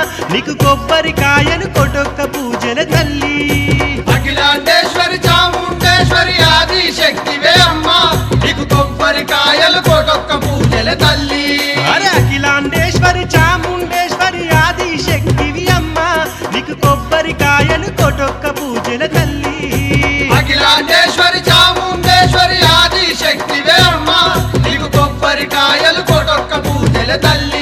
నీకు కొబ్బరికాయలు కొటొక్క పూజల తల్లి అఖిలాండేశ్వరి చాముండేశ్వరి ఆది శక్తివే అమ్మా నీకు కొబ్బరికాయలు కోటొక్క పూజల తల్లి అరే అఖిలాండేశ్వరి చాముండేశ్వరి ఆది శక్తివి అమ్మా నీకు కొబ్బరికాయలు కొటొక్క పూజల తల్లి అఖిలాండేశ్వరి చాముండేశ్వరి ఆది శక్తివే అమ్మా నీకు కొబ్బరికాయలు కోటొక్క పూజల తల్లి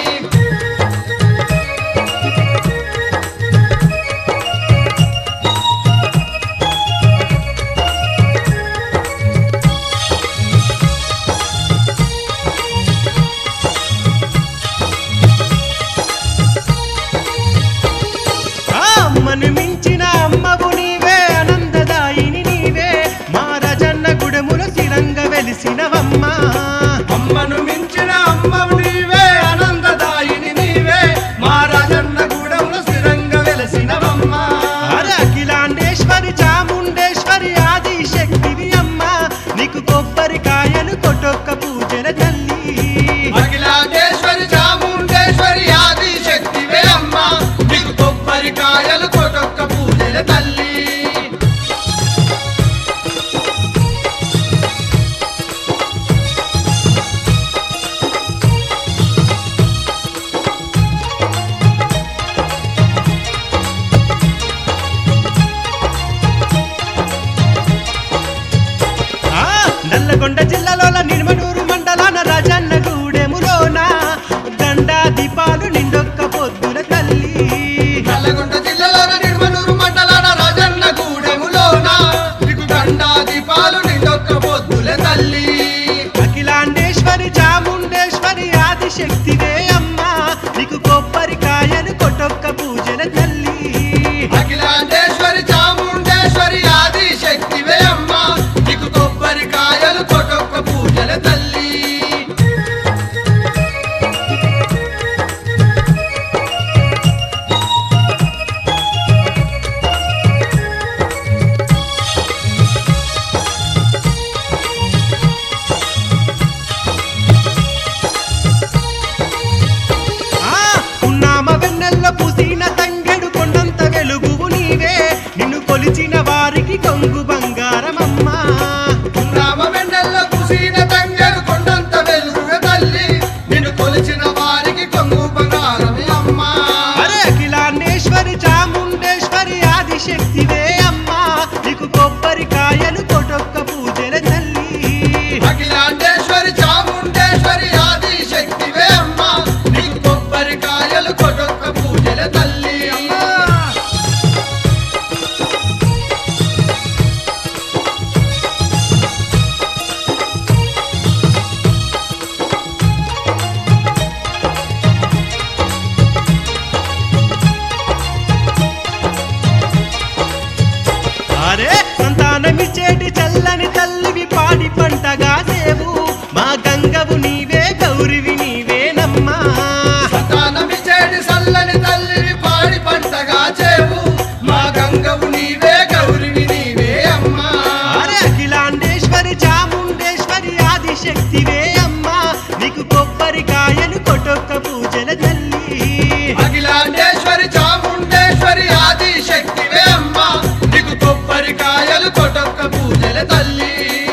అమ్మను మించిన అమ్మవు నీవే ఆనందదాయిని నీవే మా రాజన్న గుడముల స్థిరంగ వెలిసినవమ్మా అమ్మను మించిన అమ్మవు నీవే ఆనందదాయిని నీవే మా రాజన్న గూడెంలో స్థిరంగా వెలసినవమ్మా అరే అఖిలాండేశ్వరి చాముండేశ్వరి ఆది శక్తివి అమ్మా నీకు కొబ్బరికాయలు కొటొక్క పూజల తల్లి అఖిలాండేశ్వరి చాముండేశ్వరి ఆది శక్తివే అమ్మా నీకు కొబ్బరికాయలు కోటొక్క పూజల తల్లి నల్లగొండ జిల్లాలోన నిర్మనూరు మండలాన రాజన్న గూడెములోన గండా దీపాలు నిండొక్క పొద్దుల తల్లి నల్లగొండ జిల్లాలోని నిర్మనూరు మండలాన రాజన్న గూడెములోన నీకు గండా దీపాలు నిండొక్క పొద్దుల తల్లి అఖిలాండేశ్వరి చాముండేశ్వరి ఆది శక్తివే అమ్మా నీకు కొబ్బరికాయలు కొటొక్క పూజల తల్లి అఖిలాండేశ్వరి చాముండేశ్వరి ఆది శక్తివే అమ్మా నీకు కొబ్బరికాయలు కోటొక్క పూజల తల్లి ఉన్నామ వెన్నెల్ల పూసిన తంగెడు కొండంత వెలుగువు నీవే నిన్ను కొలిచిన వారికి కొంగు బంగారమమ్మా రామ వెన్నెల్ల కుసీన తంగెడు కొండంత వెలుగువే తల్లి నిన్ను కొలిచిన వారికి కొంగు బంగారమే అమ్మా అరే అఖిలాండేశ్వరి చాముండేశ్వరి ఆది శక్తివే అమ్మా నీకు కొబ్బరికాయలు కొటొక్క పూజల తల్లి అఖిలాండేశ్వరి చాముండేశ్వరి ఆది శక్తివే అమ్మా నీకు కొబ్బరికాయలు కోటొక్క పూజల తల్లి అమ్మా అరే సంతానమిచ్చేటి చల్లని తల్లివి పాడి పంటగా సేవు మా గంగవు నీవే గౌరివి నీవేనమ్మా సంతానమిచ్చేటి చల్లని తల్లివి పాడి పంటగా చేవు మా గంగవు నీవే గౌరివి నీవే అమ్మా అరే అఖిలాండేశ్వరి చాముండేశ్వరి ఆది శక్తివే అమ్మా నీకు కొబ్బరికాయలు కొటొక్క పూజల తల్లి అఖిలాండేశ్వరి చాముండేశ్వరి ఆది శక్తివే అమ్మా నీకు కొబ్బరికాయలు కోటొక్క పూజల తల్లి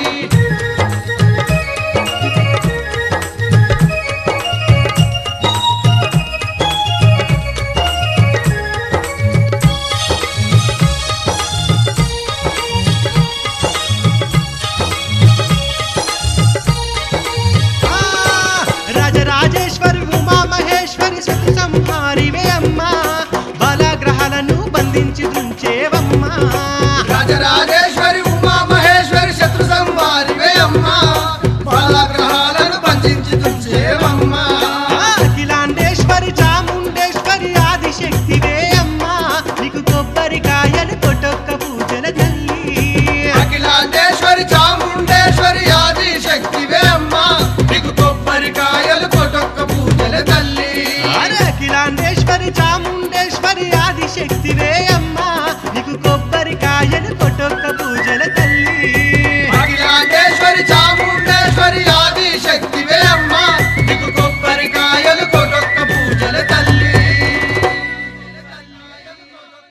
రాజరాజేశ్వరి ఉమా మహేశ్వరి శత్రు సంహారివే అమ్మా బలగ్రహాలను బంధించి దుంచేవమ్మా రాజరాజేశ్వరి ఉమా మహేశ్వరి శత్రు సంహారివే అమ్మా బాలగ్రహాలను బంధించి తుంచేవమ్మా అఖిలాండేశ్వరి చాముండేశ్వరి ఆది శక్తివే అమ్మా నీకు కొబ్బరికాయలు కొటొక్క పూజల తల్లి అఖిలాండేశ్వరి చాముండేశ్వరి ఆది శక్తివే అమ్మా నీకు కొబ్బరికాయలు కోటొక్క పూజల తల్లి అరే అఖిలాండేశ్వరి చాముండేశ్వరి ఆది శక్తివే